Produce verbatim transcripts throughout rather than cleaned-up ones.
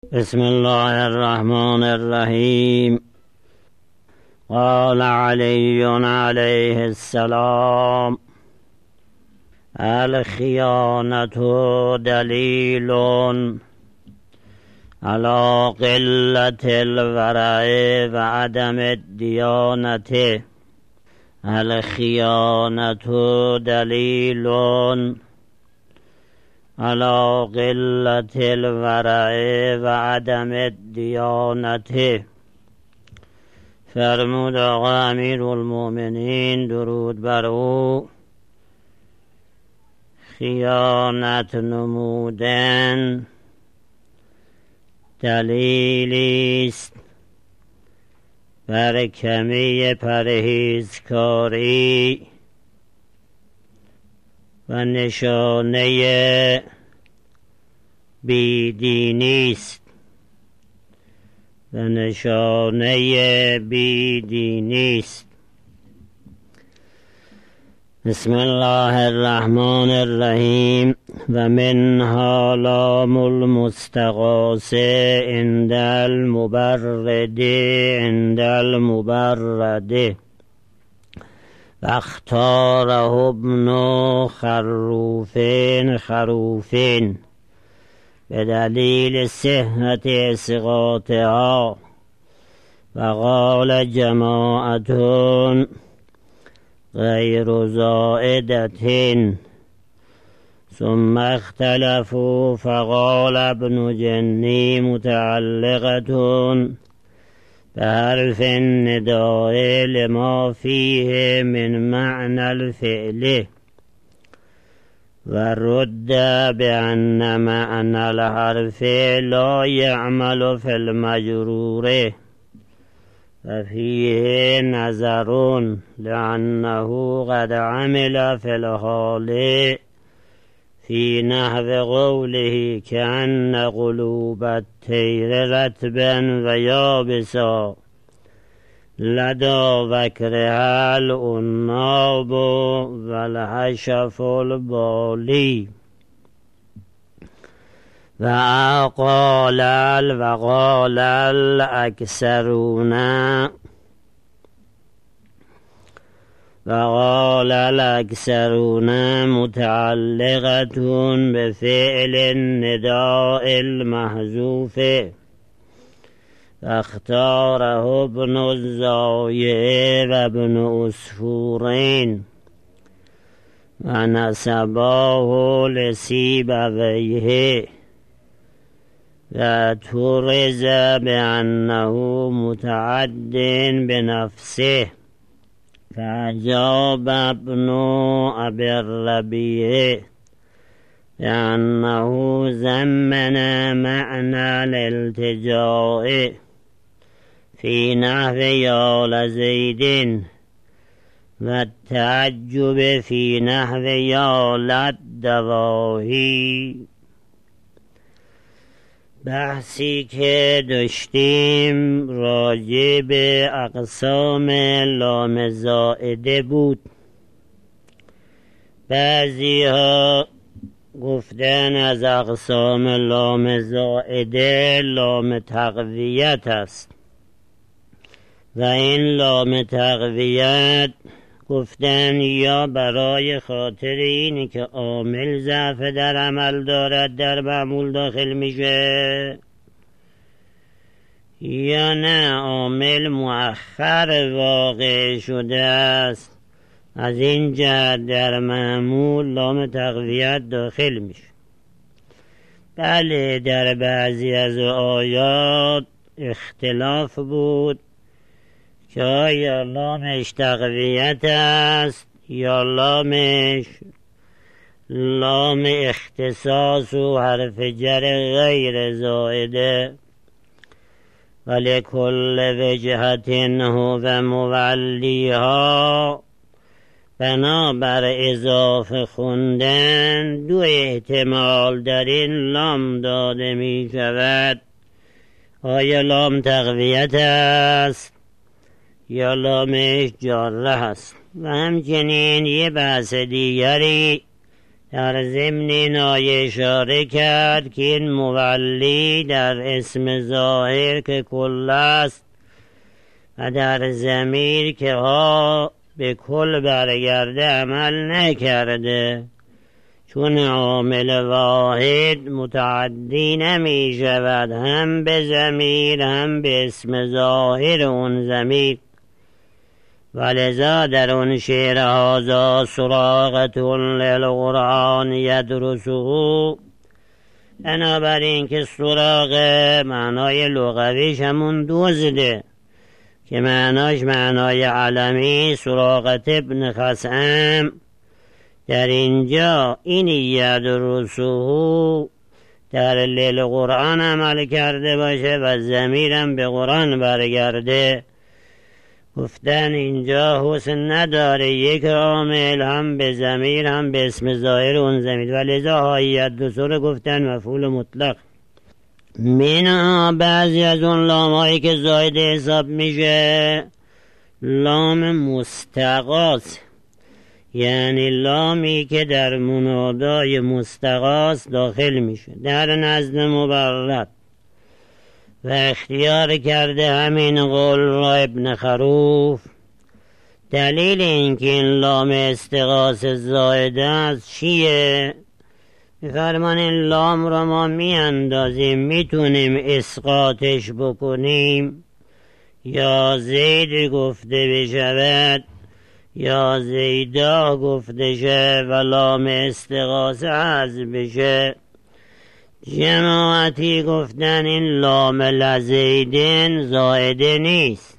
بسم الله الرحمن الرحیم. قال علی علیه السلام: الخیانة دلیل علی قلة الورع و عدم الدیانة. الخیانة دلیل علی قلة الورع و عدم الدیانة. فرمود آقا امیرالمؤمنین درود بر او: خیانت نمودن دلیلی است بر کمی پرهیزکاری و نشانه بیدینی است و نشانه بیدینی است. بسم الله الرحمن الرحیم. و منها لام المستغاث عند المبرد عند المبرد و اختاره ابن خروفین خروفین به دلیل صحت اسقاطها. و قال جماعتون غیر زائدة ثم اختلفوا فقال ابن جنی متعلقة بحرف النداء لما فيه من معنى الفعل و رد بأن معنى الحرف لا يعمل في المجرور و فيه نظر لأنه قد عمل في الحال في نحو قوله كأن قلوب الطير رطبا و یابسا لدى وکرها العناب و الحشف البالی. و قال وقال الاکثرون وقال الاکثرون متعلقة بفعل النداء المحذوف. اختاره ابن الزایع و ابن عصفورین و نسباه لسیبویه و ترز بأنه متعد بنفسه. فأجاب ابن أبي الربيع بأنه زمن معنى الالتجاء في نحو يا لزيد والتعجب في نحو يا للدواهي. بحثی که داشتیم راجع به اقسام لام زائده بود. بعضی ها گفتن از اقسام لام زائده لام تقویت است و این لام تقویت گفتن یا برای خاطر اینی که عامل ضعف در عمل دارد در معمول داخل میشه، یا نه عامل مؤخر واقع شده است، از این جهت در معمول لام تقویت داخل میشه. بله، در بعضی از آیات اختلاف بود که آیا لامش تقویت است یا لامش لام اختصاص و حرف جر غیر زائده. ولی کل وجهت هو مولیها. بنابر اضافه خوندن دو احتمال در این لام داده می شود: آیا لام تقویت است یا لامش جاره است. و همچنین یه بحث دیگری در ضمن این آیه اشاره کرد که این مولی در اسم ظاهر که کل است و در ضمیر که ها به کل برگرده عمل نکرده، چون عامل واحد متعدی نمی شود هم به ضمیر هم به اسم ظاهر اون ضمیر. ولذا در اون شعر هذا سراغة للقرآن یدرسه، بنابراین که سراغ معنای لغویش همون دزده که معناش معنای علمی، سراغت ابن خثعم، در اینجا این یدرسه در للقرآن عمل کرده باشه و ضمیرم به قرآن برگرده. گفتن اینجا حسن نداره یک عامل هم به ضمیر هم به اسم ظاهر اون ضمیر، ولذا هایت دو سر گفتن مفعول مطلق. منها بعضی از اون لام هایی که زاید حساب میشه لام مستغاث، یعنی لامی که در منادای مستغاث داخل میشه در نزد مبرد، و اختیار کرده همین قول را ابن خروف. دلیل اینکه این لام استغاث زایده است چیه؟ میفرمان این لام را ما میاندازیم میتونیم اسقاطش بکنیم، یا زید گفته بشود یا زیدا گفته شه و لام استغاثه حذف بشه. جماعتی گفتن این لام لزیدن زایده نیست،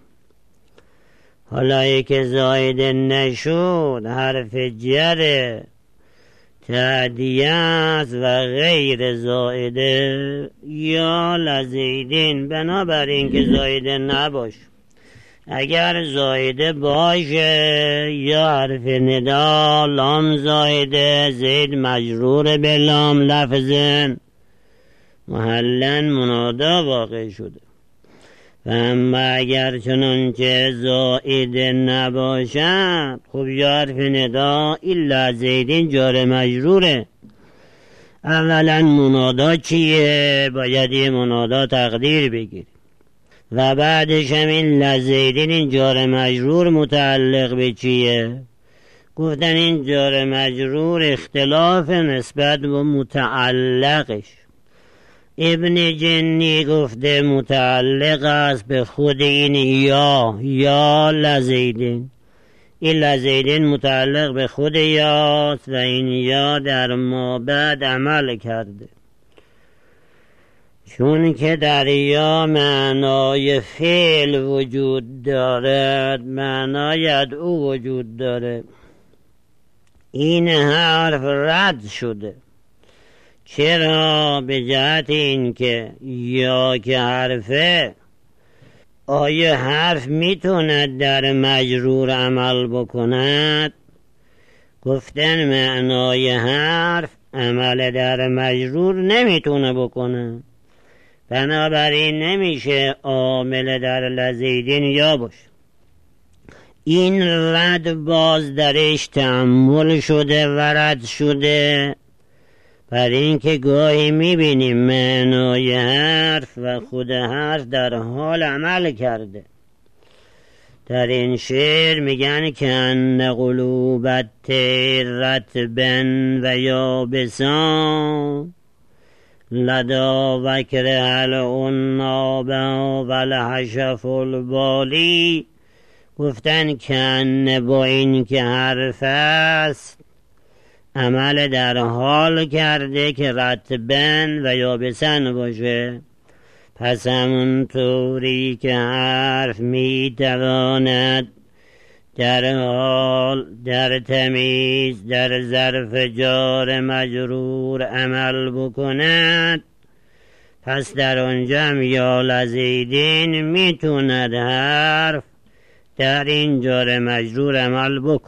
حالا که زایده نشد حرف جره تعدیه است و غیر زایده یا لزیدن، بنابراین که زایده نباشه. اگر زایده باشه یا حرف ندا لام زایده زید مجرور به لام لفظن محلن منادا واقع شده. و اما اگر چنانچه زائده نباشد خب یا حرف ندا الا زیدین جار مجروره. اولا منادا چیه؟ باید یه منادا تقدیر بگیریم و بعدش هم این لزیدین این جار مجرور متعلق به چیه؟ گفتن این جار مجرور اختلاف نسبت به متعلقش. ابن جنی گفته متعلق است به خود این یا یا لزیدین، این لزیدین متعلق به خود یاست و این یا در ما بعد عمل کرده، چون که در یا معنای فعل وجود دارد، معنای ادعو وجود داره. این حرف رد شده. چرا؟ به جهت این که یا که حرفه، آیا حرف میتوند در مجرور عمل بکند؟ گفتن معنای حرف عمل در مجرور نمیتونه بکنه، بنابراین نمیشه عامل در لزیدین یا باشه. این رد باز درش تأمل شده و رد شده، بر این که گاهی میبینیم معنای حرف و خود حرف در حال عمل کرده. در این شعر میگن که ان قلوبت رطبن و یابسان لدا وکر هل اونابا و لحشف البالی. گفتن که با این که حرف است عمل در حال کرده که رطبن و یابسن باشه، پس همون طوری که حرف میتواند در حال، در تمیز، در ظرف جار مجرور عمل بکند، پس در آنجا هم یا لزیدین میتوند حرف در این جار مجرور عمل بکن.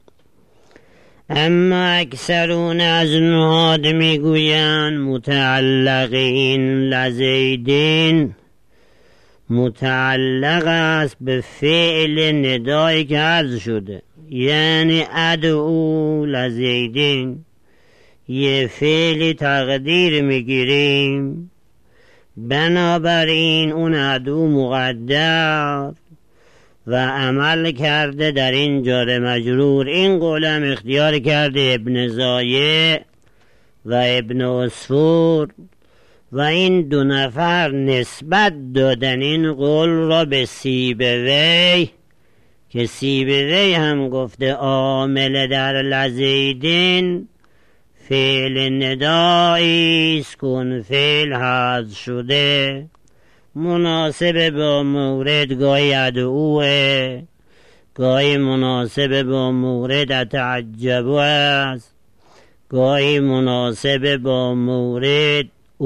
اما اکثرون از نهاد میگویند متعلق این لزیدین متعلق است به فعل ندایی که عرض شده، یعنی ادعو لزیدین، یه فعلی تقدیر میگیریم، بنابراین اون عدو مقدر و عمل کرده در این جار مجرور. این قولم اختیار کرده ابن زایه و ابن عصفور و این دو نفر نسبت دادن این قول را به سیبوی که سیبوی هم گفته عامل در لزیدین فعل ندایی است کن فعل حذف شده، مناسب با مورد گاهی ادعوه، گاهی مناسب با مورد اتعجبو است، گاهی مناسب با مورد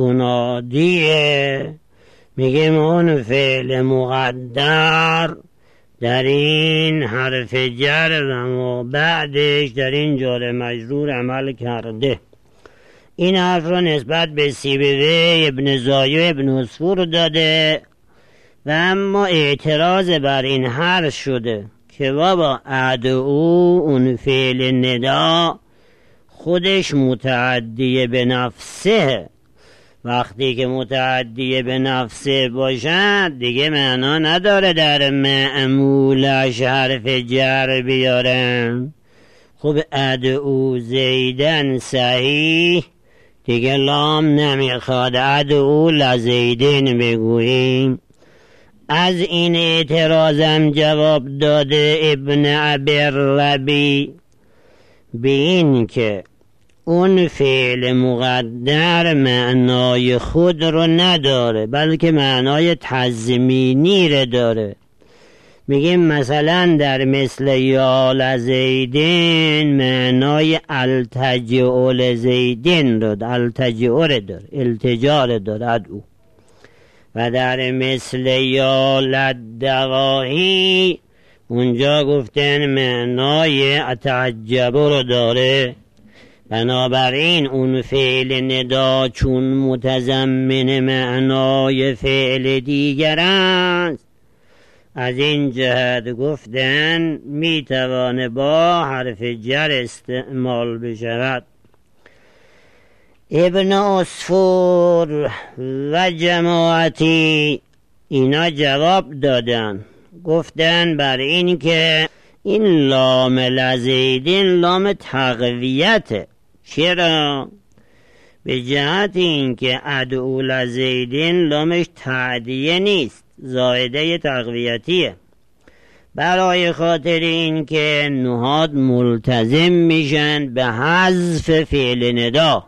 اونادیه. میگیم اون فعل مقدر در این حرف جر و ما بعدش در این جار مجرور عمل کرده. این حرف را نسبت به سیبوی ابن زایه ابن عصفور داده و اما اعتراض بر این حرف شده که بابا ادعو اون فعل ندا خودش متعدی به نفسه، وقتی که متعدی به نفسه باشد دیگه معنا نداره در معمولش حرف جر بیارن. خب ادعو زیدن صحیح دیگه لام نمیخواد، ادعو لزیدین بگوییم. از این اعتراضم جواب داده ابن عبرلبی به این که اون فعل مقدر معنای خود رو نداره بلکه معنای تضمینی رو داره. میگیم مثلا در مثل یا لزیدین معنای التجئ لزیدین رو التجئ رو داره، التجا رو داره او. و در مثل یا لدواهی اونجا گفتن معنای اتعجب رو داره. بنابراین اون فعل ندا چون متضمن معنای فعل دیگر است، از این جهت گفتن میتوانه با حرف جر استعمال بشود. ابن عصفور و جماعتی اینا جواب دادن، گفتن بر این که این لام لزیدین لام تقویته. چرا؟ به جهت این که ادعو لزیدین لامش تعدیه نیست، زائده تقویتیه. برای خاطر این که نهاد ملتزم میشن به حذف فعل ندا،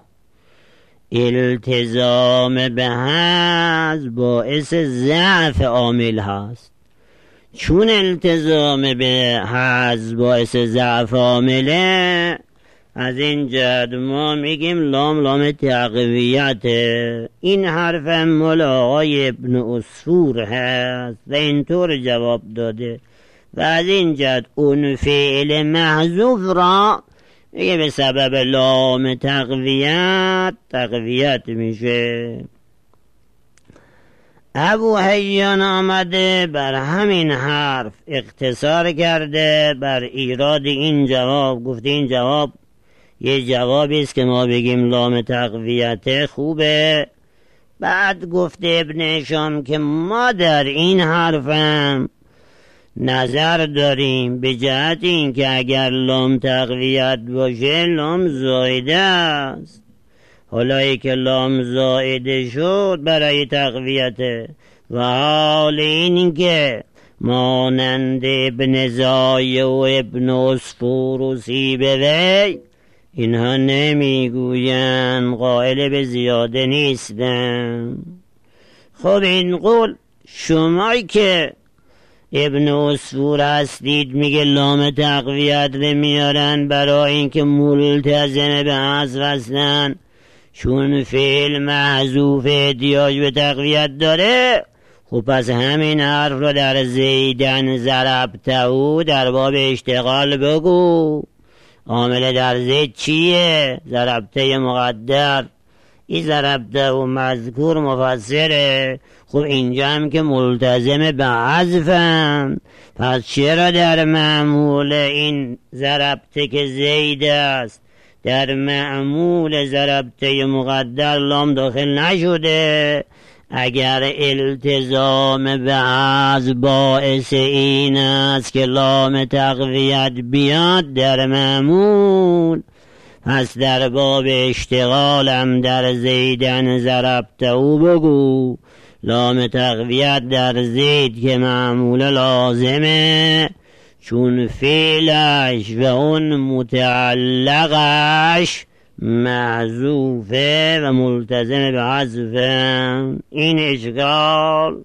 التزام به حذف باعث ضعف عامل هست. چون التزام به حذف باعث ضعف عامله، از این جهت ما میگیم لام لام تقویت. این حرف مال آقای ابن عصفور هست و اینطور جواب داده و از این جهت اون فعل محذوف را میگه به سبب لام تقویت تقویت میشه. ابو حیان آمده بر همین حرف اقتصار کرده بر ایراد این جواب، گفته این جواب یه جوابی است که ما بگیم لام تقویت خوبه. بعد گفته ابن هشام که ما در این حرفم نظر داریم به جهت این که اگر لام تقویت باشه لام زائده است، حالا ای که لام زائده شد برای تقویت و حال این که مانند ابن زایه و ابن عصفور و سیبوی اینها نمیگوین، قائل به زیاده نیستن. خب این قول شمایی که ابن عصفور هستید میگه لام تقویت رو میارن برای اینکه ملتزم به حذف هستن، چون فعل محذوف احتیاج به تقویت داره. خب پس همین حرف رو در زیدن ضربته در باب اشتغال بگو. عامل در زید چیه؟ ضربته مقدر. این ضربته و مذکور مفسره. خب اینجا هم که ملتزم به حذفم، پس چرا در معمول این ضربته که زید است در معمول ضربته مقدر لام داخل نشده. اگر التزام به از باعث این است که لام تقویت بیاد در معمول، پس در باب اشتغالم در زیدن ضربته او بگو لام تقویت در زید که معمول لازمه، چون فعلش و اون متعلقش محذوفه و ملتزم به حذفه. این اشکال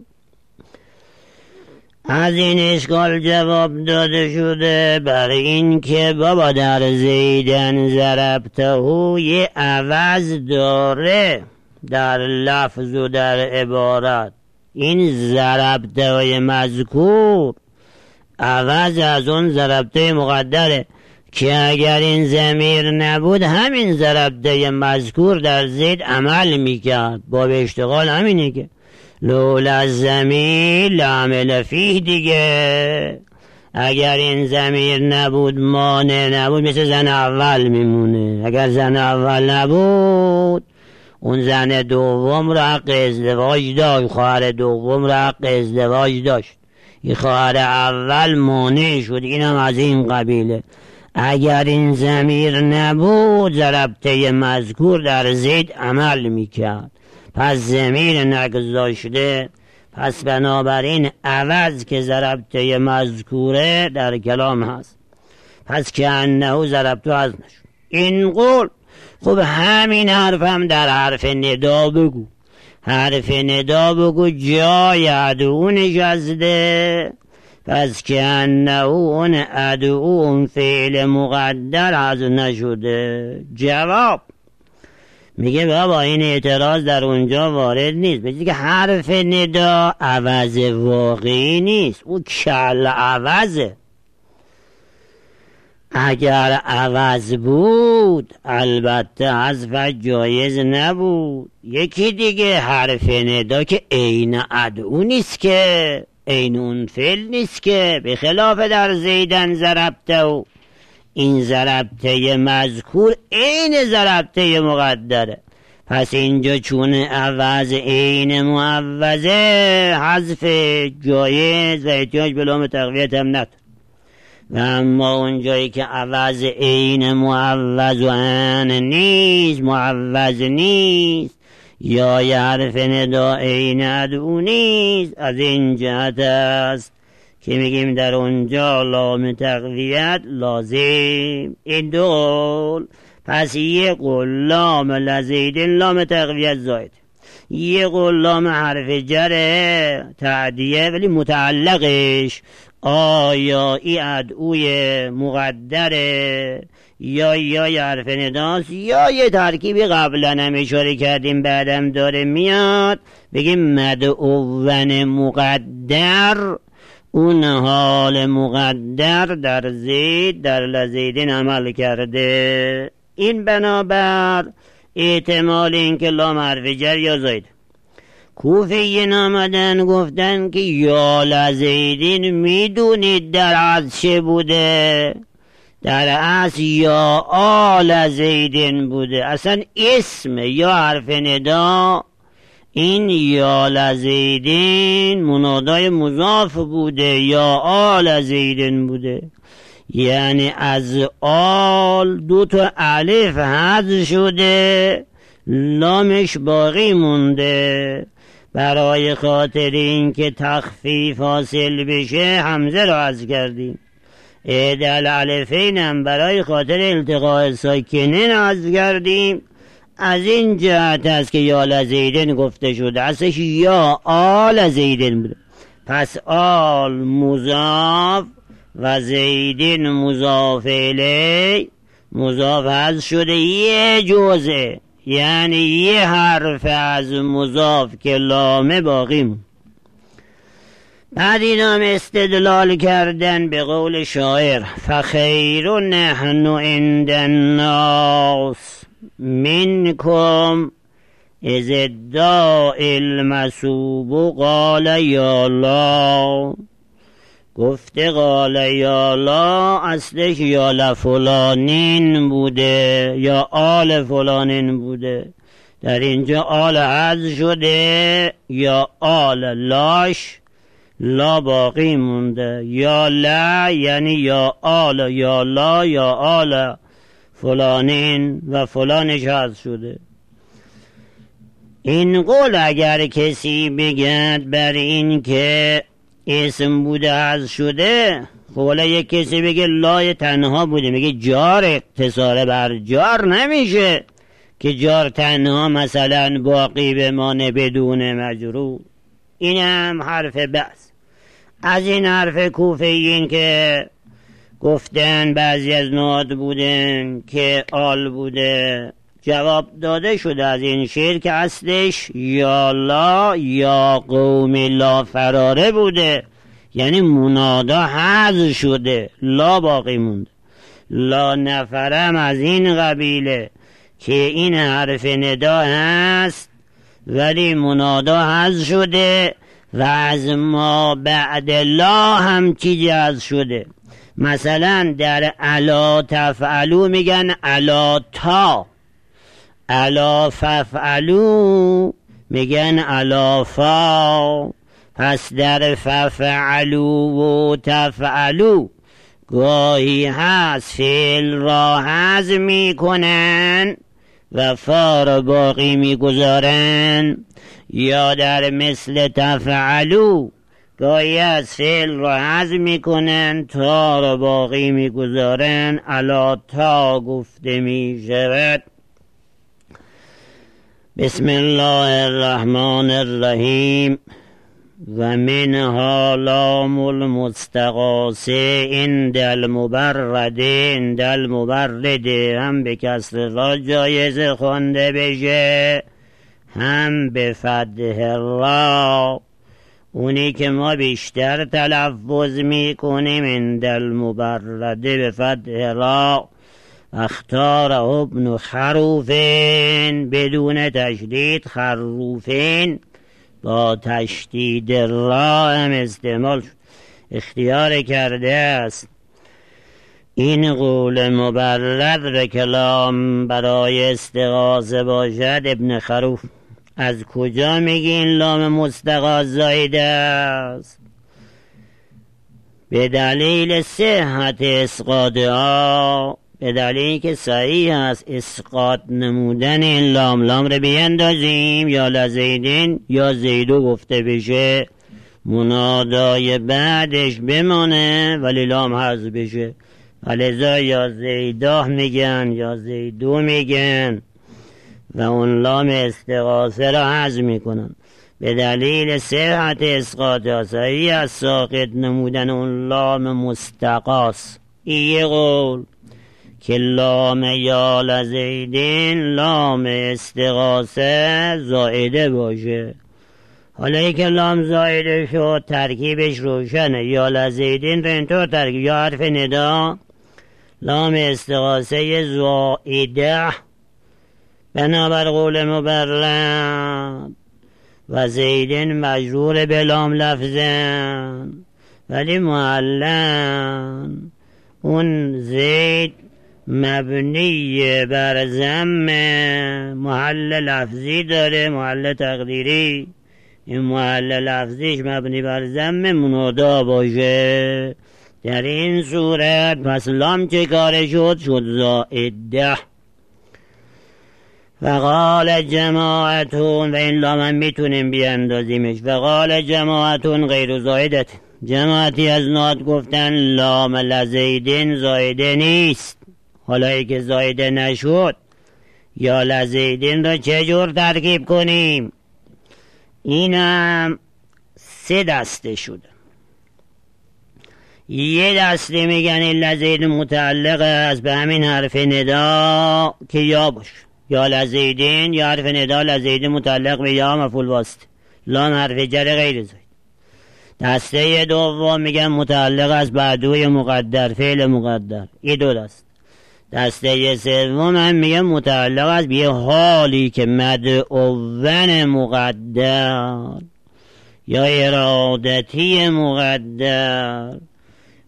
از این اشکال جواب داده شده بر این که بابا در زیدن ضربته یه عوض داره در لفظ و در عبارت. این ضربته مذکور عوض از اون ضربته مقدره که اگر این ضمیر نبود همین ضربته مذکور در زید عمل میکرد. باب اشتغال همینه که لولا ضمیر لعمل فیه دیگه. اگر این ضمیر نبود مانع نبود مثل زن اول میمونه. اگر زن اول نبود اون زن دوم را حق ازدواج داشت، خواهر دوم را حق ازدواج داشت، این خواهر اول مانع شد. اینم از این قبیله. اگر این ضمیر نبود ضربته مذکور در زید عمل میکرد، پس ضمیر نگذاشته، پس بنابراین عوض که ضربته مذکوره در کلام هست، پس که انهو ضربته از نشد. این قول خب همین حرف هم در حرف ندا بگو. حرف ندا بگو جای ادعو نشسته، پس که انهو اون ادعو اون فعل مقدر از نشده. جواب میگه بابا این اعتراض در اونجا وارد نیست. میگه که حرف ندا عوض واقعی نیست، او کل عوضه. اگر عوض بود البته حذف جایز نبود. یکی دیگه حرف ندا که عین ادعو نیست، که عین اون فعل نیست، که به خلاف در زیدن ضربته و این ضربته مذکور عین ضربته مقدره. پس اینجا چون عوض عین معوضه حذف جایز و احتیاج به لام تقویت هم نداره. و اما اونجایی که عوض عین معوض و ان نیست، معوض نیست، یا یه حرف ندا عین ادعو نیست، از این جهت است که میگیم در اونجا لام تقویت لازم. این دو قول، پس یه قول لام لزید لام تقویت زاید، یه قول لام حرف جره تعدیه ولی متعلقش آیا ای ادعوی مقدره یا یا یه حرف نداست یا یه ترکیبی قبلا هم اشاره کردیم بعدم داره میاد. بگیم مدعوون مقدر، اون حال مقدر در زید در لزیدین عمل کرده. این بنابر احتمال این که لام حرف جر یا زاید. کوفیین آمدن گفتن که یا لزیدین میدونید در از چه بوده؟ در از یا آل زیدین بوده. اصلا اسم یا حرف ندا این یا لزیدین منادای مضاف بوده، یا آل زیدین بوده، یعنی از آل دو تا الف حذف شده لامش باقی مونده. برای خاطر این که تخفیف حاصل بشه حمزه را حذف کردیم. اعدال الفین هم برای خاطر التقاء ساکنین حذف کردیم. از این جهت است که یا لزیدن گفته شده، اصلش یا آل زیدن بوده. پس آل مضاف و زیدن مضاف الیه، مضاف حذف شده یه جزء، یعنی یه حرف از مضاف که لامه باقی مون. بعد اینا هم استدلال کردن به قول شاعر فخیر نحن عند الناس منکم از الداء المسوب قال یا الله. گفته قال یالا اصلش یالا فلانین بوده یا آل فلانین بوده. در اینجا آل حذف شده یا آل لاش لا باقی مونده. یا لا یعنی یا آل یا لا یا آل فلانین و فلانش حذف شده. این قول اگر کسی بگد بر این که اسم بوده حذف شده، قوله یک کسی بگه لای تنها بوده، میگه جار اقتصار بر جار نمیشه که جار تنها مثلا باقی بمانه بدون مجرور. این هم حرف بس. از این حرف کوفیین که گفتن بعضی از نهاد بودن که آل بوده جواب داده شده از این شعر که اصلش یا لا یا قوم لا فراره بوده، یعنی منادا حذف شده لا باقی مونده. لا نفرم از این قبیله که این حرف ندا هست ولی منادا حذف شده و از ما بعد لا هم چیزی حذف شده. مثلا در الا تفعلو میگن الا تا، الا ففعلو میگن الا فا. پس در ففعلو و تفعلو گاهی هست فعل را حذف میکنن و فا را باقی میگذارن، یا در مثل تفعلو گاهی از فعل را حذف میکنن تا را باقی میگذارن. الا تا گفته میشود. بسم الله الرحمن الرحیم. و منها لام المستغاثه عند المبرد. عند المبرد هم به کسر را جایزه خوانده بشه هم به فتح را. اونی که ما بیشتر تلفظ میکنیم عند المبرد به فتح را. اختار ابن خروفین بدون تشدید، خروفین با تشدید را هم استعمال اختیار کرده است. این قول مبرد به کلام برای استغاثه باشد. ابن خروف از کجا میگی این لام مستغاث زایده است؟ به دلیل صحت اسقاط ها، به دلیل که صحیح است اسقاط نمودن این لام. لام رو بیندازیم یا لزیدین یا زیدو گفته بشه، منادای بعدش بمانه ولی لام حذف بشه. ولذا یا زیداه میگن یا زیدو میگن و اون لام استغاثه را حذف میکنن به دلیل صحت اسقاط ها. صحیح است ساقط نمودن اون لام مستغاث. این قول که لام یا لزیدین لام استغاثه زائده باشه. حالا ای که لام زائده شد ترکیبش روشنه. یا لزیدین رو اینطور ترکیب، یا حرف ندا لام استغاثه زائده بنابر قول مبرد و زیدین مجرور به لام لفظن ولی معلن. اون زید مبنی بر ضم محل لفظی داره، محل تقدیری. این محل لفظیش مبنی بر ضم منادا باشه. در این صورت پس لام چه کاره شد؟ شد زائده. وقال جماعتون، و این لام هم میتونیم بیاندازیمش. وقال جماعتون غیر زائدت. جماعتی از ناد گفتن لام لزیدین زائده نیست. حالا ای که زائده نشد یا لزیدین را چجور ترکیب کنیم؟ اینم سه دسته شده. یه دسته میگن این لزید متعلق است به همین حرف ندا که یا باشه، یا لزیدین یا حرف ندا لزید متعلق به یا مفعول واسطه، لام حرف جر غیر زاید. دسته دوم میگن متعلق است به عدوی مقدر، فعل مقدر. این دو دست. دسته سوم هم میگن متعلق است به حالی که مدعون مقدر یا ارادتی مقدر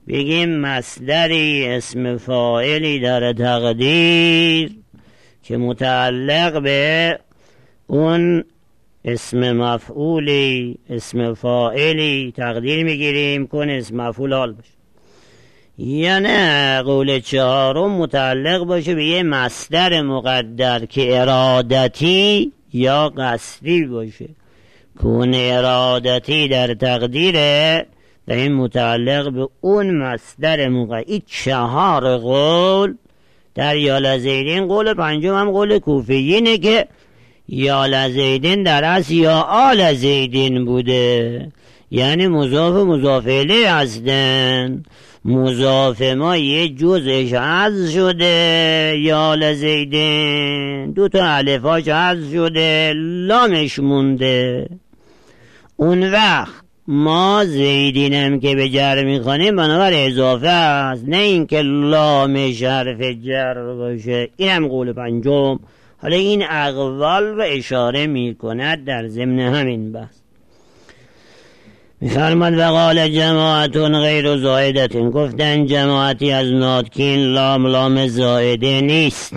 بگیم مصدری اسم فاعلی در تقدیر که متعلق به اون اسم مفعولی اسم فاعلی تقدیر میگیریم کن اسم مفعول حال باشه، یا نه قول چهارم متعلق باشه به یه مصدر مقدر که ارادتی یا قصدی باشه. کن ارادتی در تقدیره و این متعلق به اون مصدر مقدر. این چهار قول در یا لزیدین. قول پنجم هم قول کوفیینه که یا لزیدین در اصل یا آل زیدین بوده، یعنی مضاف و مضاف الیه هستن. مضاف ما یه جزش حذف شده، یا لزیدین دو تا الفاش حذف شده، لامش مونده. اون وقت ما زیدینم که به جر میخوانیم بنابر اضافه است، نه اینکه لامش حرف جر باشه. اینم قول پنجم. حالا این اقوال رو اشاره میکند در ضمن همین بحث. میفرماد وقال جماعتون غیر زائدتون، گفتن جماعتی از ناطقین لام لام زائده نیست.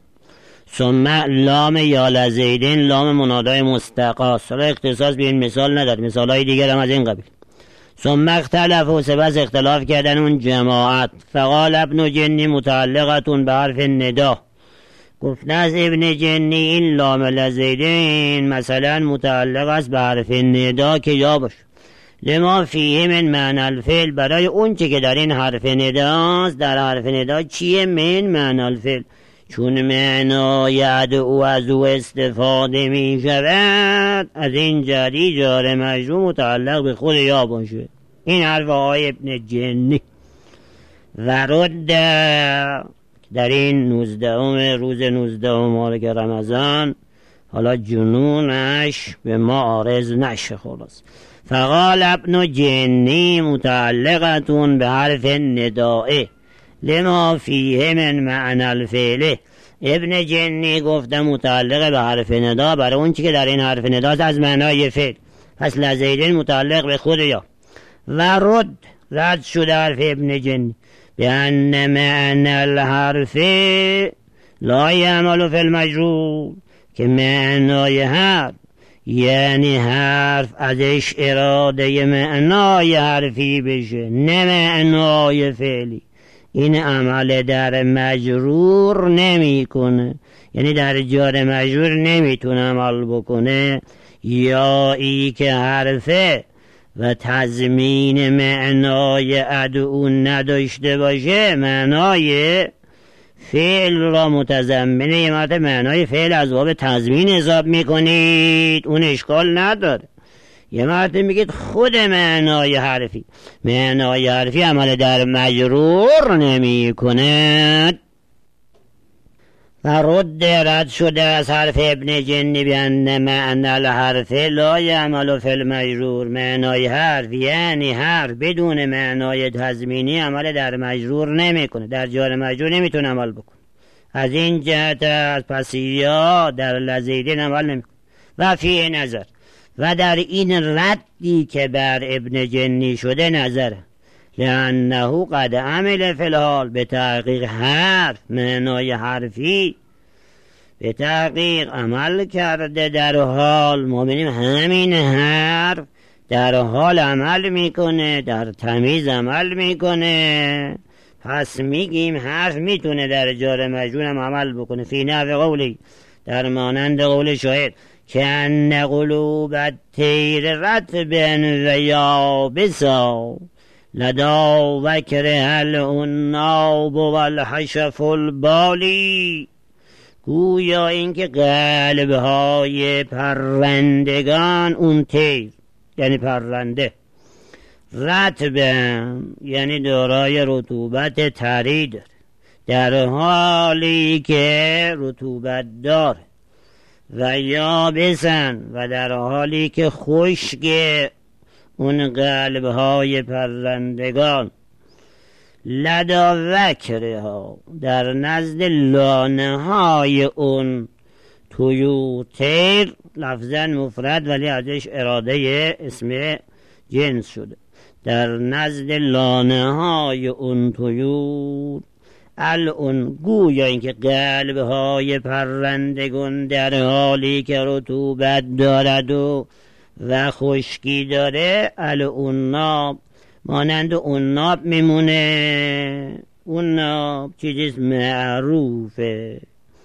ثم لام یا لزیدین لام منادای مستقاست. حالا اختصاص به این مثال نداد، مثال های دیگر هم از این قبیل. ثم اختلف و سپس اختلاف کردن اون جماعت. فقال ابن جنی متعلقتون به حرف ندا، گفت از ابن جنی این لام لزیدین مثلا متعلق است به حرف ندا که یا باشه، لما فیه من معنی الفعل، برای اون چه که در این حرف نداست. در حرف ندا چیه؟ من معنی الفعل، چون معنای ادعو از او استفاده می شود از این جری جار مجرور متعلق به خود یا باشه. این حرف آقای ابن جنی. و رد در این نوزدهم روز نوزدهم ماه رمضان، حالا جنونش به ما عارض نشه. خلاص فقال ابن جنی متعلقتون به حرف ندائه لما فیه من معنی الفعله. ابن جنی گفته متعلق به حرف ندا برای اون چی که در این حرف نداست از معنای فعل، پس لزیدین متعلق به خود یا. و رد رد شده حرف ابن جنی به ان معنی الحرف لا یعمل فی المجرور، که معنای حرف یعنی حرف ازش اراده معنای حرفی بشه نه معنای فعلی. این عمل در مجرور نمی کنه، یعنی در جار مجرور نمیتونه عمل بکنه. یا ای که حرفه و تضمین معنای ادعو نداشته باشه، معنای فعل را متضمنه. یه مرتبه معنای فعل از باب تضمین حساب میکنید، اون اشکال نداره. یه مرتبه میگید خود معنای حرفی، معنای حرفی عمل در مجرور نمی کند. و رد رد شده از حرف ابن جنی بیان معنی الحرف لا یعمل فی المجرور، معنای حرف یعنی حرف بدون معنای تضمینی عمل در مجرور نمی کنه، در جار مجرور نمیتونه عمل بکنه. از این جهت از پس یا در لزیدین عمل نمی کنه. و فی نظر، و در این ردی که بر ابن جنی شده نظره، لأنه قد عمل فی الحال، به تحقیق حرف معنای حرفی به تحقیق عمل کرده در حال. ما بینیم همین حرف در حال عمل میکنه، در تمیز عمل میکنه، پس میگیم حرف میتونه در جار مجرور هم عمل بکنه. فی نحو قولی، در مانند قول شاعر که ان قلوب الطیر رطبا و یابسا لدا وکر هل الناب و الحشف البالی، گویا اینکه قلب‌های پرندگان، اون طیر یعنی پرنده، رطبا یعنی دارای رطوبت طری داره، در حالی که رطوبت داره، و یابسن و در حالی که خشک اون قلب‌های پرندگان، لدا وکرها در نزد لانه های اون طیور، طیر لفظاً مفرد ولی ازش اراده اسم جنس شده. در نزد لانه های اون طیور. الان گویا اینکه قلب های پرندگان در حالی که رطوبت دارد و و خشکی داره، الان ناب مانند اون ناب میمونه. اون ناب چیزی معروفه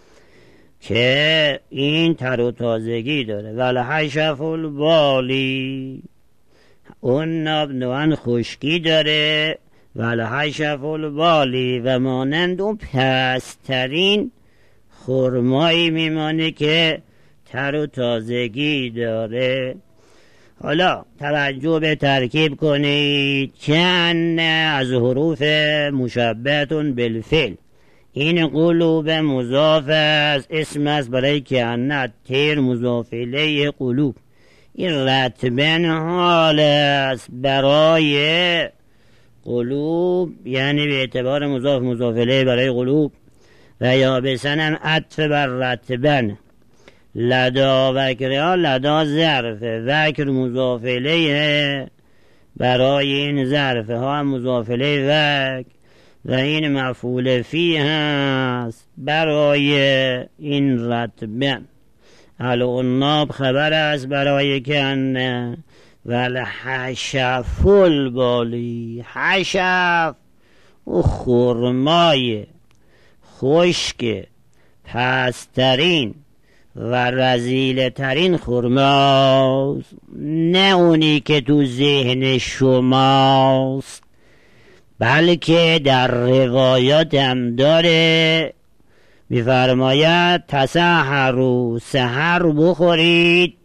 که این تر و تازگی داره. والحشف البالی، اون ناب نوعا خشکی داره. والحشف البالی، و مانند اون پسترین خرمایی میمانه که تر و تازگی داره. حالا توجه به ترکیب کنید. کن از حروف مشبهتون بالفعل، این قلوب مضاف است، اسم است برای کن. تیر مضاف الیه قلوب. این رتبن حال است برای قلوب، یعنی به اعتبار مضاف مضاف الیه برای قلوب. و یا بسنم عطف بر رتبن. لدا وکرها، لدا ظرفه، وکر مضاف الیه برای این ظرفه ها هم مضاف الیه وک، و این مفعول فی هست برای این رتبن. العناب خبر است برای کنه. والحشف البالی، حشف او خرمای خشک پسترین و رزیل ترین خرماست، نه اونی که تو ذهن شماست، بلکه در روایات هم داره. میفرماید تسحروا، سحر بخورید،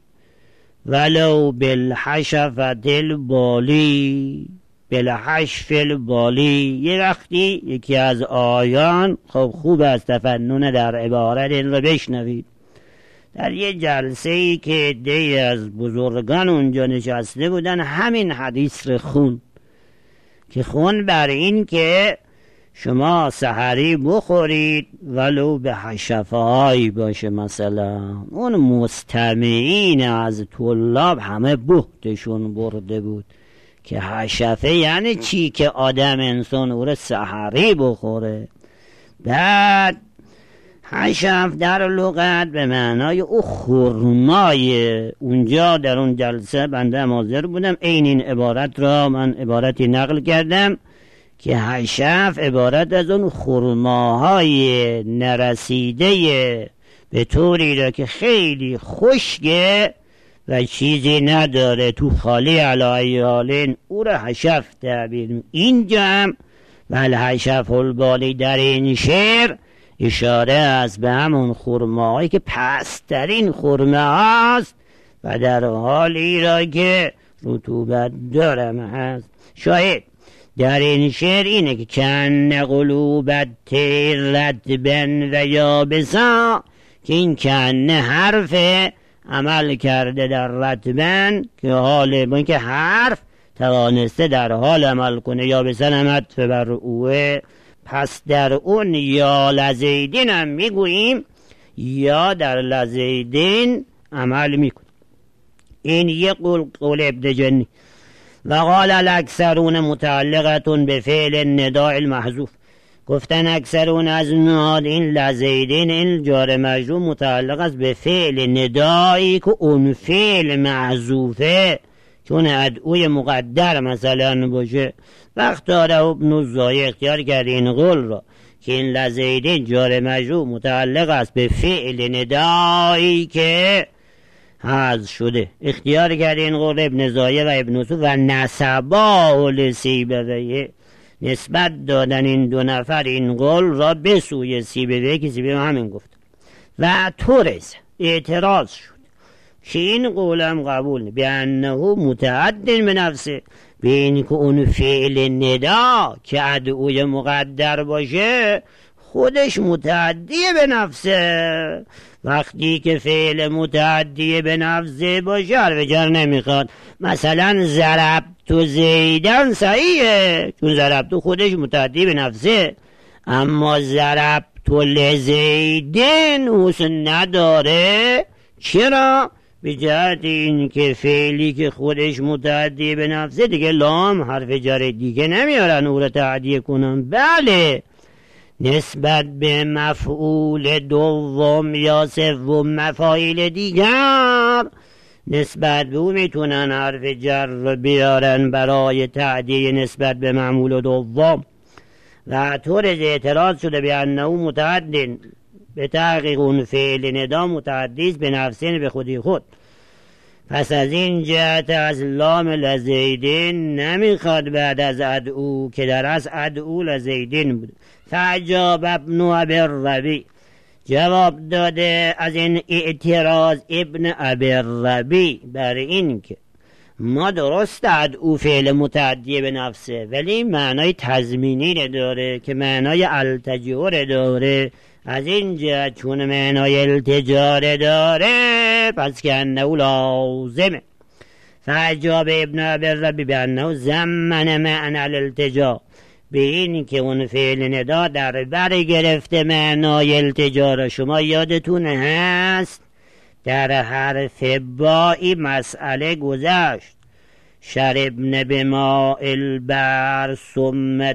ولو بالحشفة البالی، بالحشف البالی. یه وقتی یکی از آیان، خب خوب از تفنن در عبارت این رو بشنوید، در یه جلسه ای که عده‌ای از بزرگان اونجا نشسته بودن، همین حدیث رو خون که خون بر این که شما سحری بخورید ولو به حشفه هایی باشه. مثلا اون مستمعین از طلاب همه بهتشون برده بود که حشفه یعنی چی، که آدم انسان او رو سحری بخوره. بعد حشف در لغت به معنای او خرمای. اونجا در اون جلسه بنده حاضر بودم، این این عبارت را من عبارتی نقل کردم که حشف عبارت از اون خرماهای نرسیده به طوری را که خیلی خشکه و چیزی نداره، تو خالی علی حالین، او را حشف تعبیر. اینجا هم والحشف البالی در این شعر اشاره است به همون خرماهایی که پسترین خرمه هست و در حالی را که رطوبت دارم هست. شاید در این شعر اینه که کن قلوبت رطبن و یابسا، که این کن حرف عمل کرده در رطبن، که حال با اینکه حرف توانسته در حال عمل کنه. یابسن هم عطف بر اوه، پس در اون یا لزیدین هم میگوییم یا در لزیدین عمل میکنیم. این یه قول قول ابن جنی. و قال الاکثرون متعلقتون به فعل نداء المحذوف، گفتن اکثرون از نهاد این لزیدین این جار مجرور متعلق است به فعل ندایی که اون فعل محذوفه، چون ادعوی مقدر مثلا باشه. وقت داره ابن الزای اختیار کرده این قول را که این لزیدین جار مجرور متعلق است به فعل ندایی که حذف شده. اختیار کرده این قول ابن زایه و ابن سو و نسبا لسیبویه، نسبت دادن این دو نفر این قول را به سوی سیبویه که سیبویه همین گفت. و طورز اعتراض شد که این قولم قبول نه، به انه متعدن به نفسه، به این که اون فعل ندا که ادعوی مقدر باشه خودش متعدی به نفسه. وقتی که فعل متعدی به نفسه باشه حرف جر نمیخواد. مثلا ضربت زیدن صحیحه چون ضربت خودش متعدی به نفسه، اما ضربت لزیدن حسن نداره. چرا؟ به جهت این که فعلی که خودش متعدی به نفسه دیگه لام حرف جر دیگه نمیارن او رو تعدیه کنن. بله نسبت به مفعول دوم یا سوم مفاعیل دیگر نسبت به او میتونن حرف جر بیارن برای تعدیه نسبت به معمول دوم و طور اعتراض شده به انه متعدن به تحقیق اون فعل ندا متعدیست به نفسین به خودی خود. پس از این جهت از لام لزیدین نمیخواد بعد از ادعو که در از ادعو لزیدین بود. فعجاب ابن ابی جواب داده از این اعتراض ابن ابی بر این که ما درست ادعو فعل متعدی به نفسه ولی معنای تضمینی داره که معنای التجار داره. از این جهت چون معنای التجار داره پس که انه لازمه. فعجاب ابن ابی به انه زمن معنی الالتجا به این که اون فعل ندا در بر گرفته معنای التجا. شما یادتون هست در حرف بائی مسئله گذشت شربن بما البر ثم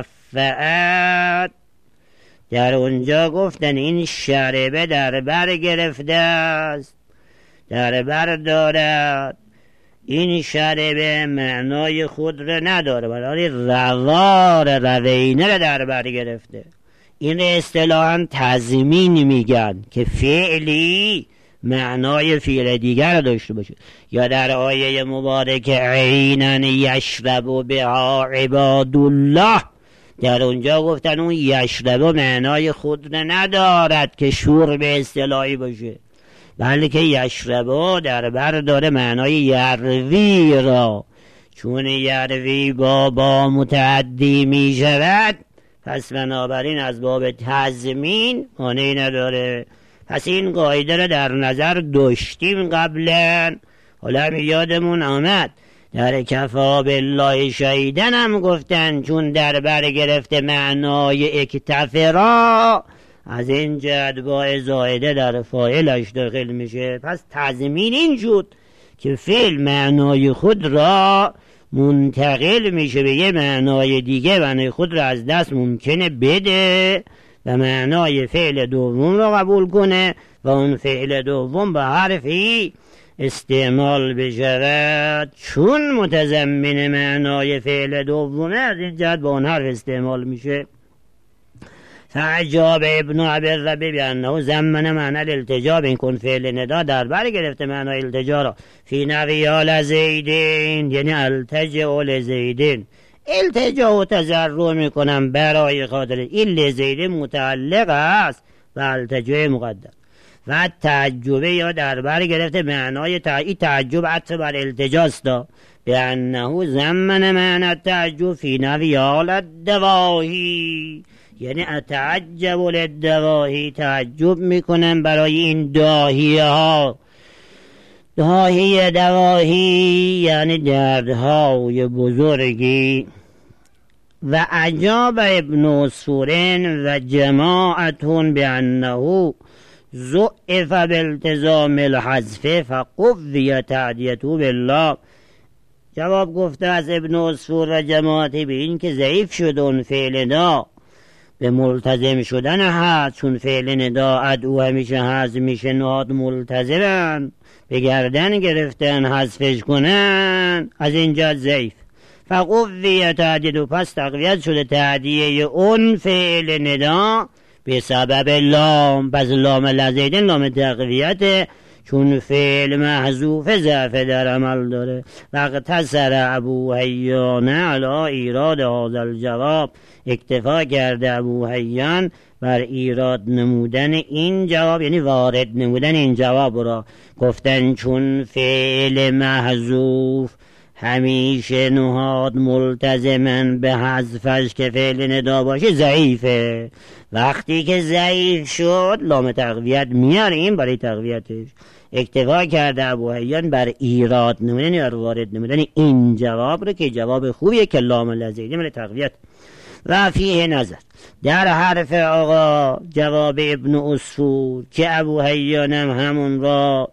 ترفعت، در اونجا گفتن این شربه در بر گرفته است در بر دارد. این شربه معنای خود را نداره بلکه روار روینه را در بر گرفته. این اصطلاحاً تضمین میگن که فعلی معنای فعل دیگر را داشته باشه. یا در آیه مبارک عیناً یشرب بها عباد الله در اونجا گفتن اون یشرب معنای خود را ندارد که شرب اصطلاحی باشه بلکه یشرب در بر داره معنای یروی را. چون یروی با با متعدی می شود پس بنابراین از باب تضمین مانعی نداره. پس این قاعده را در نظر داشتیم قبلا. حالا یادمون آمد در کفا بالله شهیدن هم گفتن چون در بر گرفته معنای اکتفرا از این جهت با زائده در فاعلش داخل میشه. پس تضمین این شد که فعل معنای خود را منتقل میشه به یه معنای دیگه معنای خود را از دست ممکنه بده و معنای فعل دوم را قبول کنه و اون فعل دوم به حرفی استعمال بشود چون متضمن معنای فعل دومه از این جهت با اون حرف استعمال میشه. فعجاب ابن ابی بانه زمن معنی الالتجا این کن فعل ندا در بر گرفته معنای التجا را فی نوی لزیدین یعنی التجا لزیدین التجا و تضرع میکنم برای خاطر این لزیدین متعلق است و التجا مقدم و تعجبه یا در بر گرفته معنای تعجب تعجب عطف بر التجاست به انه زمن معنی تعجب فی نوی الدواهی یعنی اتعجب للدواهی تعجب میکنم برای این داهیه ها. داهی دواهی یعنی دردهای بزرگی. و عجاب ابن عصفورین و جماعتون به انه ضعف بالتزام الحذف فقوی تعدیته بالله. جواب گفته از ابن عصفور و جماعتی به این که ضعیف شد اون فعل ندا به ملتزم شدن هست چون فعل ندا ادعو همیشه حذف میشه نهاد ملتزمن به گردن گرفتن حذفش کنن از اینجا ضعیف. فقوی تعدیده پس تقویت شده تعدیه اون فعل ندا به سبب لام. پس لام لزیدن لام تقویته چون فعل محذوف ضعف در عمل داره. واقتصر ابو حیان علی ایراد هذا الجواب اکتفا کرده ابو حیان بر ایراد نمودن این جواب یعنی وارد نمودن این جواب را. گفتن چون فعل محذوف همیشه نهاد ملتزمن به حذفش که فعل ندا باشه ضعیفه. وقتی که ضعیف شد لام تقویت میاریم برای تقویتش. اکتفا کرده ابو حیان بر ایراد نمودن یا وارد نمودن این جواب رو که جواب خوبیه که لام لزیده برای تقویت. و فیه نظر در حرف آقا جواب ابن عصفور که ابو حیان هم همون را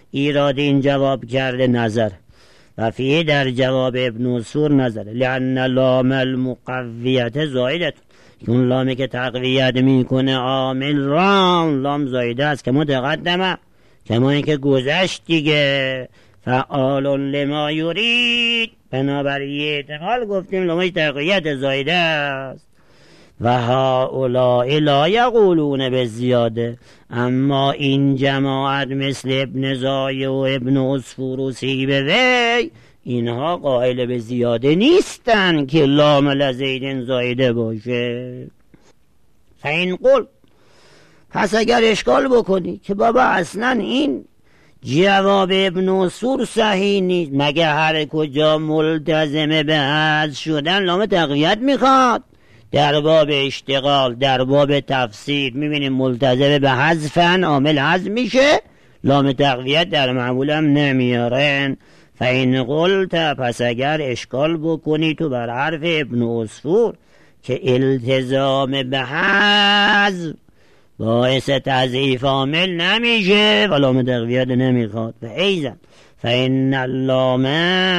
ایراد این جواب کرده نظر و فیه در جواب ابن اصفور نظر لأن لام المقویت زایدت، اون لامی که تقویت میکنه عامل را لام زایده است که متقدمه کما این که گذشت دیگه فعال لما یرید، بنابراین احتمال گفتیم لامش تقویت زایده است. و هؤلاء لا یقولون به زیاده، اما این جماعت مثل ابن زایه و ابن اصفور و سیبوی اینها قائل به زیاده نیستن که لام لزیدن زایده باشه. فین قل، پس اگر اشکال بکنی که بابا اصلا این جواب ابن اصفور صحیح نیست، مگه هر کجا ملتزم به حذف شدن لام تقویت میخواد؟ در باب اشتغال، در باب تفسیر میبینیم ملتزم به حذفن عامل حذف میشه، لام تقویت در معمول هم نمیارن. فین قلت، پس اگر اشکال بکنی تو بر حرف ابن اصفور که التزام به حذف باعث تضعیف عامل نمیشه و لام تقویت نمیخواد، و ایزن فین اللام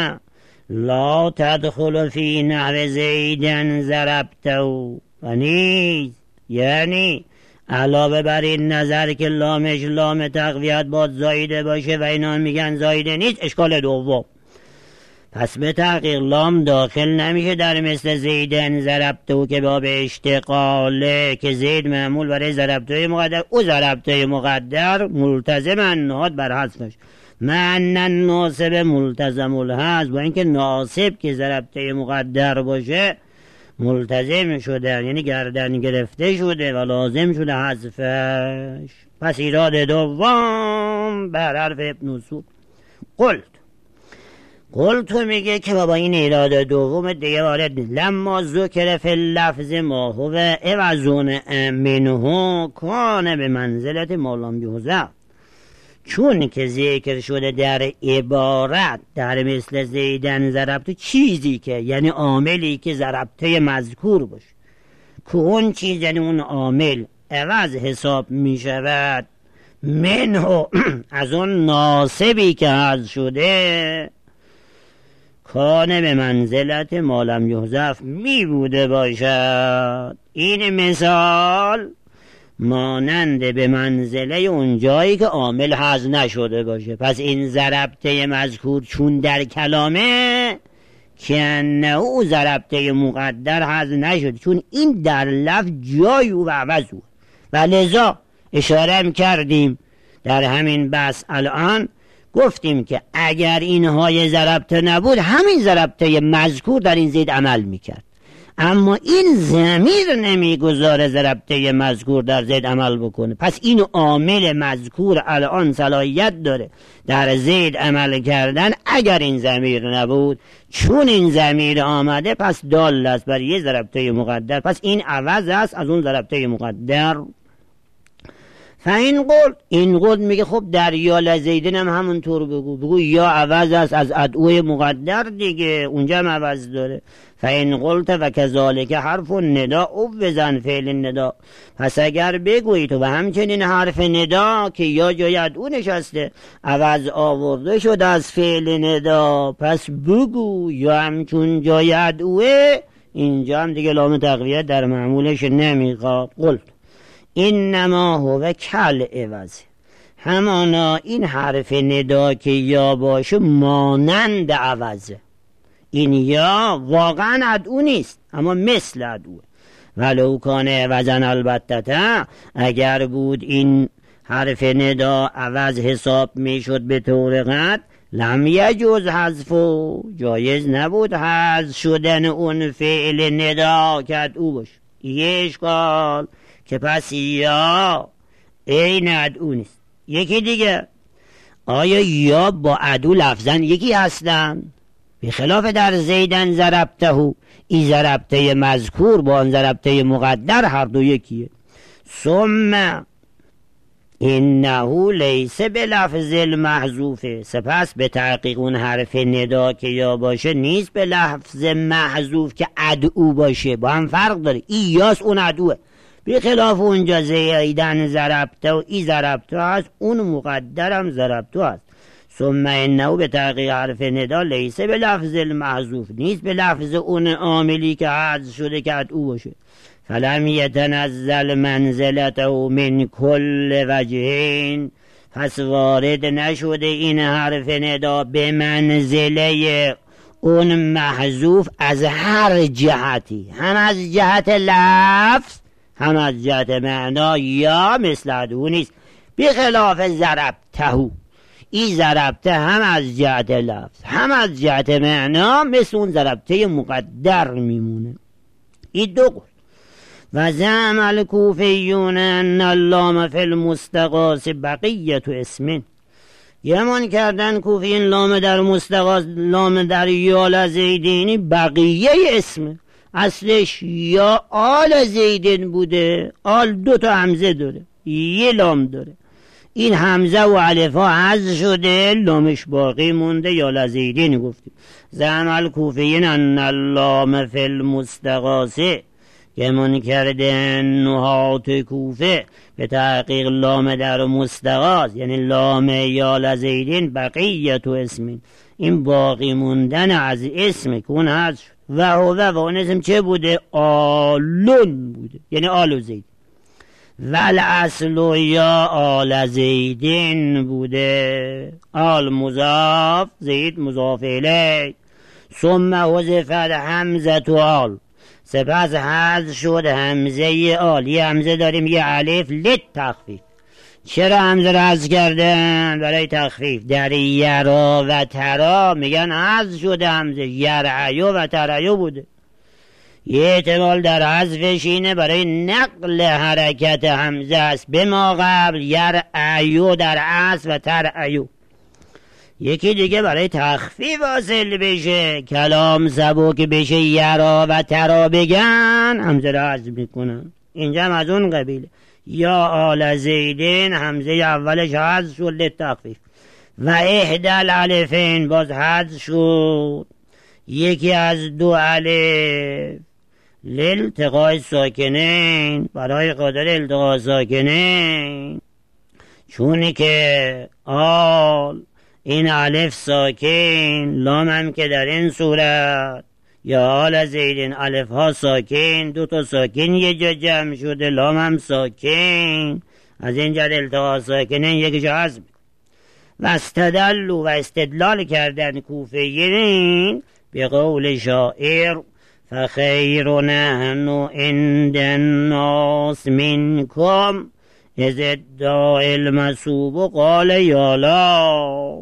لا تدخل فی نحو زیدن ضربته و نیز، یعنی علاوه بر این نظر که لامش لام تقویت باید زایده باشه و اینا میگن زایده نیست، اشکال دوم پس به تحقیق لام داخل نمیشه در مثل زیدن ضربته که باب اشتغاله که زید معمول برای ضربته مقدر، او ضربته مقدر ملتزم نهاد بر حذفش من ناصب ملتزم الحذف، با اینکه ناصب که ضربته مقدر باشه ملتزم شده یعنی گردن گرفته شده و لازم شده حذفش. پس ایراد دوم بر حرف ابن اصفور قلت قلت میگه که بابا این ایراد دوم دیگه وارد نیست. لما ذکر فی اللفظ ما هو عوضون منه کان به منزلت ما لم یحذف، چون که ذکر شده در عبارت در مثل زیدن ضربته چیزی که یعنی عاملی که ضربته مذکور باشه که اون چیز یعنی اون عامل عوض حساب می شود منه از اون ناصبی که حذف شده، کان به منزلت ما لم یحذف می بوده باشد. این مثال مانند به منزله اون جایی که عامل حذف نشده باشه. پس این ضربته مذکور چون در کلامه که انه او ضربته مقدر حذف نشده، چون این در لفظ جای او و عوض او، و لذا اشاره هم کردیم در همین بحث الان گفتیم که اگر اینهای ضربته نبود همین ضربته مذکور در این زید عمل میکرد، اما این ضمیر نمیگذاره ضربته مذکور در زید عمل بکنه. پس این عامل مذکور الان صلاحیت داره در زید عمل کردن اگر این ضمیر نبود، چون این ضمیر آمده پس دال است بر یه ضربته مقدر، پس این عوض است از اون ضربته مقدر. فاین قول، این قول میگه خب در یا لزیدن هم همونطور بگو، بگو یا عوض است از ادعوی مقدر دیگه، اونجا هم عوض داره. فاین قلت و کذالک حرف ندا او بزن فعل ندا، پس اگر بگویی تو و همچنین حرف ندا که یا جای ادعو نشسته عوض آورده شده از فعل ندا، پس بگو یا همچون جای ادعوه، اینجا هم دیگه لام تقویت در معمولش نمیخواد. قلت اینما هو کل عوض، همانا این حرف ندا که یا باشه مانند عوضه، این یا واقعا ادعو نیست اما مثل ادعوه. ولو کان عوضن البته، اگر بود این حرف ندا عوض حساب میشد به طور قطع لم یجوز حذفو، جایز نبود حذف شدن اون فعل ندا که ادعو باشه. یه اشکال که پس یا این ادعو نیست. یکی دیگه، آیا یا با ادعو لفظن یکی هستن؟ به خلاف در زیدن ضربته، این ضربته مذکور با آن ضربته مقدر هر دو یکیه. ثم انه لیس به لفظ المحذوفه، سپس به تحقیق اون حرف ندا که یا باشه نیست به لفظ محذوف که ادعو باشه، با هم فرق داره. ای یاس اون ادعوه، به خلاف اونجا زیدن ضربته و ای ضربته هست، اون مقدرم ضربته هست. ثم انه به تحقیق حرف ندا لیسه به لفظ المحذوف، نیست به لفظ اون عاملی که حذف شده که او باشه. فلم یتنزل منزلته من کل وجهین، پس وارد نشده این حرف ندا به منزله اون محذوف از هر جهتی، هم از جهت لفظ هم از جهت معنا، یا مثل او نیست. بخلاف ضربته، این ضربته هم از جهت لفظ هم از جهت معنا مثل اون ضربته مقدر میمونه. این دو قول. و زعم الکوفیون ان اللام فی المستغاث بقیت اسم، یمان کردن کوفیین لام در مستغاث، لام در یال زیدینی بقیه اسم، اصلش یا آل زیدین بوده، آل دو تا همزه داره یه لام داره، این همزه و الف ها حذف شده لامش باقی مونده یا لزیدین گفتیم. زعم الکوفیین ان اللام فی المستغاث، گمان کردن نهات کوفه به تحقیق لام در مستغاث یعنی لام یا لزیدین بقیت و اسم، این باقی موندن از اسم که اون حذف شد. و هو و اون اسم چه بوده؟ آلون بوده، یعنی آل زید. ول اصل یا آل زیدین بوده، آل مضاف زید مضاف الیه، ثم حذفت همزه تو آل، سپس حذف شد همزه آل. یه همزه داریم یه الف لت تخفیف. چرا همزه رو حذف کردن؟ برای تخفیف. در یرا و ترا میگن حذف شده همزه، یرعیو و ترعیو بوده. یه احتمال در حذفش اینه برای نقل حرکت همزه است به ما قبل، یرعیو در اصل و ترعیو. یکی دیگه برای تخفیف حاصل بشه، کلام سبک بشه، یرا و ترا بگن همزه رو حذف میکنن. اینجا هم از اون قبیله. یا آل زیدین همزه اولش حذف شد للتخفیف. و احدل الفین باز حذف شد یکی از دو الف لالتقاء ساکنین، برای قدر التقاء ساکنین، چونی که آل این الف ساکن، لام هم که در این صورت یا آل زیدین الف ها ساکن، دو تا ساکن یه جا جمع شده، لام هم ساکن، از این جهت التقاء ساکنین یکی جا حذف. و استدلوا و استدلال کردن کوفیین به قول شاعر فخیر نحن عند الناس منکم از ادعاء المصوب قال یالا،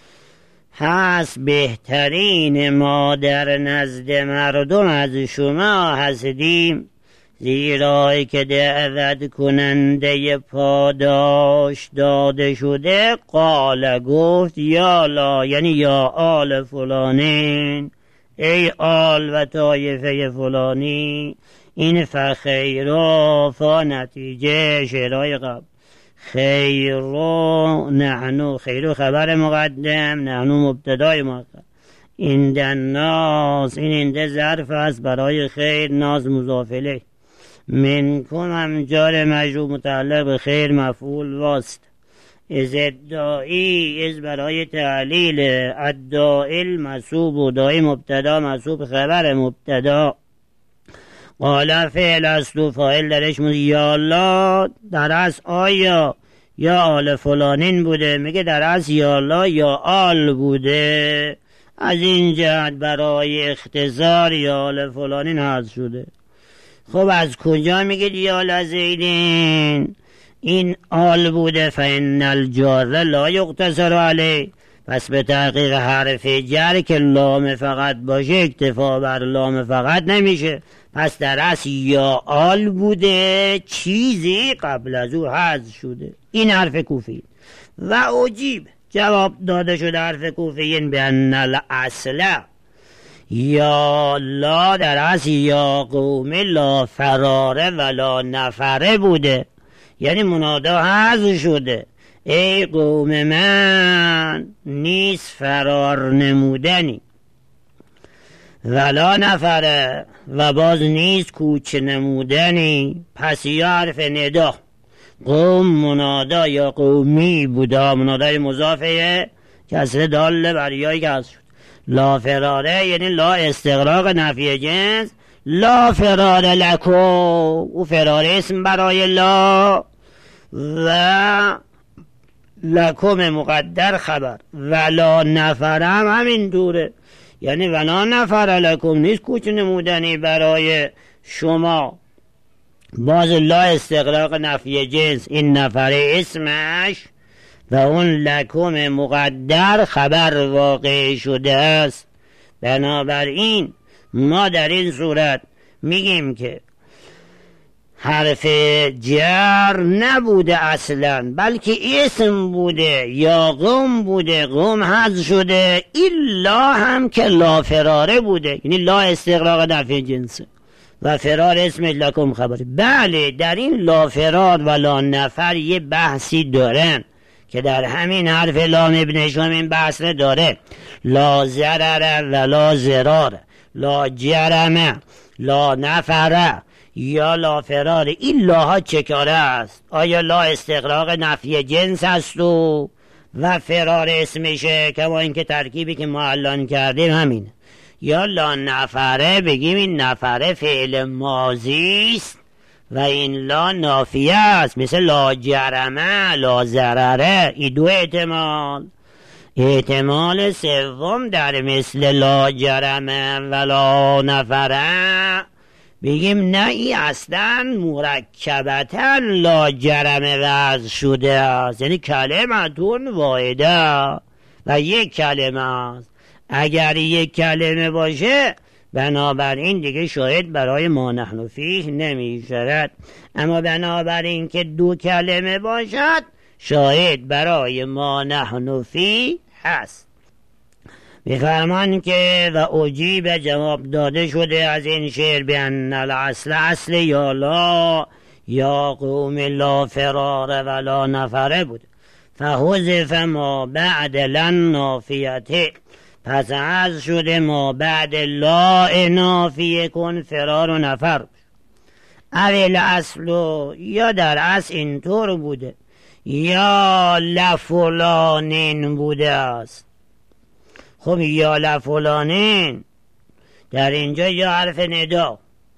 هست بهترین ما در نزد مردم از شما هستیم، زیرا که دعوت کننده پاداش داده شده قال گفت یالا، یعنی یا آل فلانین، ای آل و طایفه فلانی. این فخیرا فا نتیجه شعرهای قبل، خیرو نحنو، خیرو خبر مقدم، نحنو مبتدای مؤخر. این الناس، این اینده ظرف است برای خیر، ناس مضاف الیه، منکم هم جار مجرور متعلق به خیر مفعول واسط. از ادعایی از برای تعلیل، ادعای مسوب و دای مبتدا مسوب خبر مبتدا، قال فعل است و فاعل درش مود یا الله، در از آیا یا آل فلانین بوده، میگه در از یا الله یا آل بوده، از این جهت برای اختصار یا آل فلانین حذف شده. خب از کجا میگه یا آل زیدین؟ این آل بوده، فإن الجار لا یقتصر علیه، پس به تحقیق حرف جر که لام فقط باشه اکتفا بر لام فقط نمیشه، پس در اصل یا آل بوده، چیزی قبل از او حذف شده. این حرف کوفی. و عجیب جواب داده شده حرف کوفیین به ان الاصل یا لا در اصل یا قوم لا فراره ولا نفره بوده، یعنی منادا حذف شده، ای قوم من نیست فرار نمودنی، ولا نفره و باز نیست کوچ نمودنی، پس یا حرف ندا، قوم منادا یا قومی بوده، منادای مضافه کسر دال بر یای که هست شد. لا فراره یعنی لا استغراق نفی جنس، لا فرار لکو او فرار اسم برای لا و لکم مقدر خبر و لا نفرم همین دوره، یعنی و لا نفر لکم نیست کوچ نمودنی برای شما، باز لا استغراق نفی جنس این نفر اسمش و اون لکم مقدر خبر واقع شده است. بنابراین ما در این صورت میگیم که حرف جر نبوده اصلا، بلکه اسم بوده یا قوم بوده، قوم حذف شده. ایلا هم که لا فراره بوده، یعنی لا استغراق نفی جنسه و فرار اسم لکم خبری. بله در این لا فرار و لا نفر یه بحثی دارن که در همین حرف لام ابن هشام این بحث داره. لا ضرر و لا ضرار، لا جرم، لا نفره یا لا فرار. این لاها چه کاره است؟ آیا لا استغراق نفی جنس است و و فرار اسمشه که ما این که ترکیبی که ما الان کردیم همینه، یا لا نفره بگیم این نفره فعل ماضی است و این لا نافیه است، مثل لا جرمه، لا ضرره. این دو احتمال. احتمال سوم در مثل لا جرمه و لا نفره بگیم نه این اصلا مرکبتا لا جرمه وضع شده است، یعنی کلمتون واحده و یک کلمه است. اگر یک کلمه باشه بنابراین دیگه شاید برای ما نحن فیه نمی شود، اما بنابراین که دو کلمه باشد شاید برای ما نحن فیه هست. میفرمان که و اجیب جواب داده شده از این شعر بیان الاصل اصل یا لا یا قوم لا فرار و لا نفره بود. فحذف ما بعد لن نافیته، پس از شده ما بعد لا نافیه کن فرار و نفر. اول اصل یا در اصل اینطور بوده یا لفلانین بوده است. خب یا لفلانین در اینجا یا حرف ندا،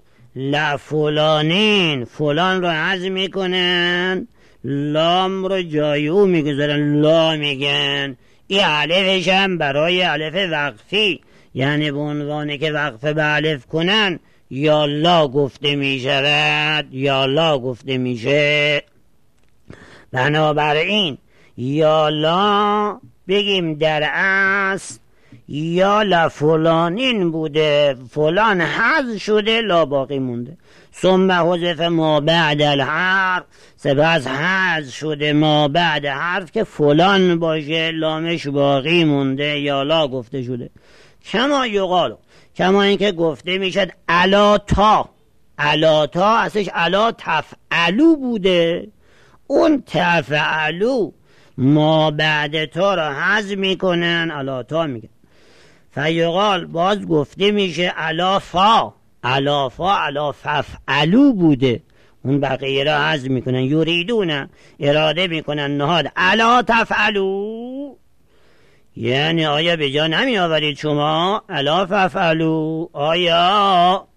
لفلانین فلان رو حذف میکنن، لام رو جای او میگذارن، لا میگن. این الفش هم برای الف وقفی، یعنی به عنوانی که وقف به الف کنن یا لا گفته میشود، یا لا گفته میشه. بنابراین یا لا بگیم در اصل یا لفلانین بوده، فلان حذف شده لا باقی مونده. ثم حذف ما بعد الحرف، سپس حذف شده ما بعد حرف که فلان باشه لامش باقی مونده یا لا گفته شده. کما یقال، کما اینکه گفته میشد الا تا، الا تا اصلش الا تفعلو بوده، اون تفعلو ما بعد تا را حذف میکنن الا تا میگن. فیقال باز گفته میشه الا فا، الا فا الا ففعلو بوده، اون بقیه را حذف میکنن. یریدون اراده میکنن نهاد الا تفعلو، یعنی آیا به جا نمی آورید شما الا ففعلو؟ آیا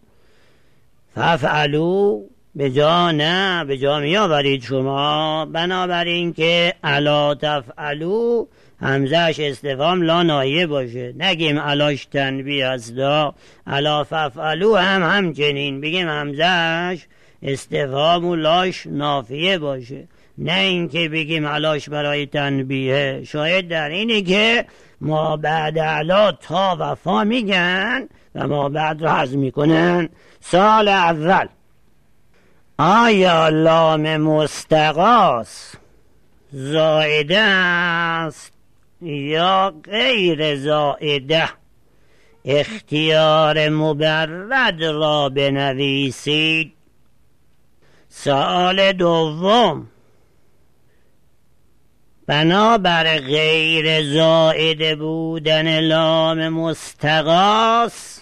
ففعلو به جا نه به جا می آورید شما؟ بنابراین که الا تفعلو همزهش استفهام لا ناهیه باشه، نگیم الاش تنبیه است. الا ففعلو هم همچنین بگیم همزهش استفهام و لاش نافیه باشه، نه اینکه بگیم الاش برای تنبیه. شاید در اینه که ما بعد الا تا و فا میگن و ما بعد را حذف میکنن. سال اول آیا لام مستقاس زائده است یا غیر زائده؟ اختیار مبرد را بنویسید. سوال دوم، بنابر غیر زائده بودن لام مستقاس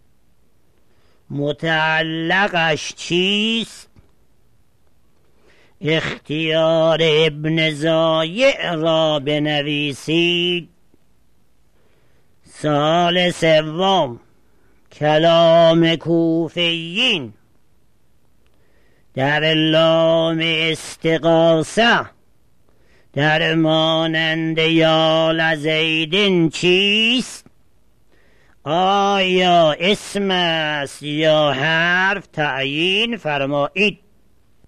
متعلقش چیست؟ اختیار ابن زایع را بنویسید. سال سوم کلام کوفیین در لام استغاثه در مانند یا لزیدن چیست؟ آیا اسم است یا حرف؟ تعیین فرمایید.